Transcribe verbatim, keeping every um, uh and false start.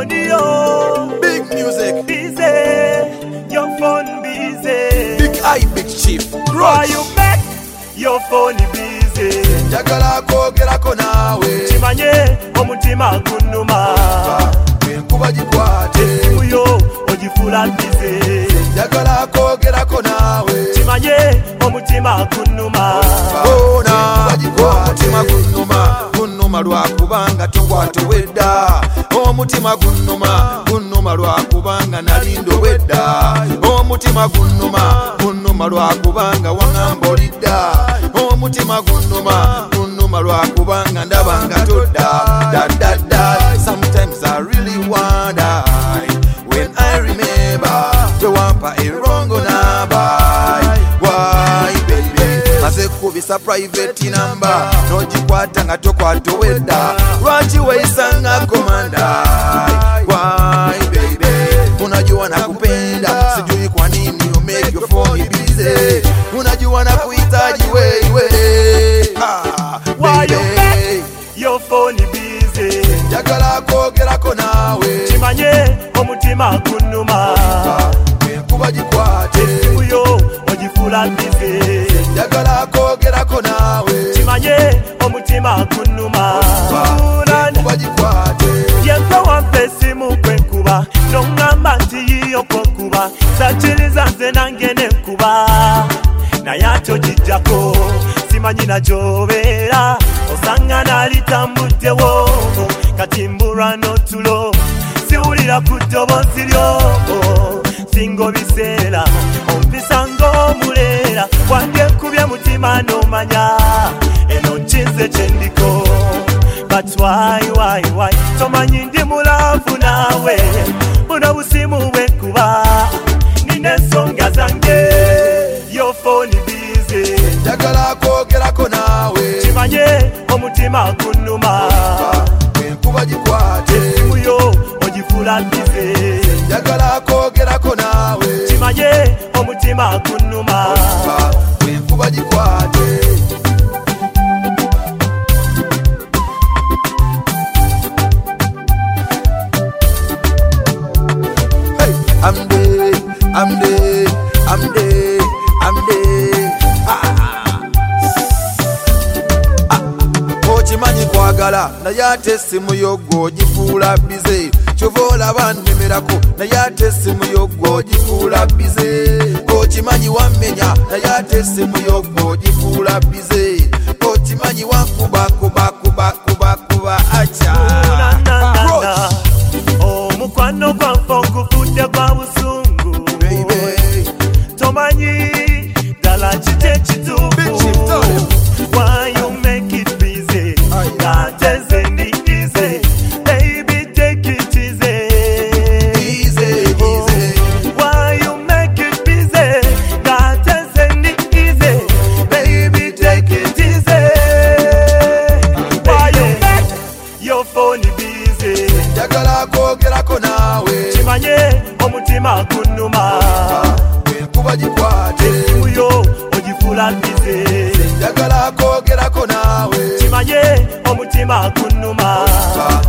phone yo. Big music. Busy. Your phone busy. Big eye, big chief. Why you make your phone busy? Njagala kwogerako naawe. Kimanye omutima gunnuma. Enkuba gikwate. Essimu yo ogifuula busy. Njagala kwogerako naawe. Kimanye omutima gunnuma. Enkuba gikwate. Omutima gunnuma, gunnuma lwakubanga togwatowedda. Omutima gunnuma, gunnuma lwakubanga nali ndowedda. Omutima gunnuma, gunnuma lwakubanga waŋŋamba olidda. Omutima gunnuma, gunnuma lwakubanga ndabanga todda. Da da da. Sometimes I really wonder when I remember the wampa erongo nabai. Why baby? Maze kubisa private number nogikwata nga tokwatowedda. Lwaki weisanga komanda? Why baby? Unajua nakupenda, sijui kwa nini you make your phone busy. Unajua nakuhitaji wewe. Ah, why you make your phone busy? Njagala kwogerako naawe. Kimanye omutima gunnuma. Enkuba gikwate. Essimu yo ogifuula busy. Njagala kwogerako naawe. Kimanye omutima gunnuma. Enkuba gikwate. Yempe wampa essimu kwenkuba noŋŋamba nti yiyo kwenkuba sakkiriza nze nange nenkuba naye ate ogijjako simanyi na gy'obeera osanga naalitambuddewo kati mbulwa n'otulo siwulira ku ddoboozi lyo singa biseera ompisa ng'omuleera wandyekubye mutima n'omanya eno nkinze kyendiko. But why, why, why? Tomanyi ndi mulavu nawe. Buno busimu bwenkuba nina ensonga zange. Your phone busy. Njagala kwogerako naawe. Kimanye omutima gunnuma. Enkuba gikwate. Essimu yo ogifuula busy. Njagala kwogerako naawe. Kimanye omutima gunnuma. Enkuba gikwate. I'm there, I'm there, I'm there, I'm there. Ah. Ah. Okimanyi kwagala naye ate essimu yogwo ogifuula bize. Kyova olaba nnemerako naye ate essimu yogwo ogifuula bize. Okimanyi wammenya naye ate essimu yogwo ogifuula bize. Okimanyi wankuba kuba kuba kuba kuba acha. Omukwano gwange ogufudde gwa busungu. Tomanyi ddala kiki ekituufu. Why you make it busy? Ate nze ndi easy. Baby take it easy. Easy, easy. Why you make it busy? Ate nze ndi easy. Baby take it easy. Why you make your phone busy? Njagala kwogerako naawe. Kimanye omutima gunnuma. Enkuba gikwate. Essimu yo ogifuula busy. Njagala kwogerako naawe. Kimanye omutima gunnuma.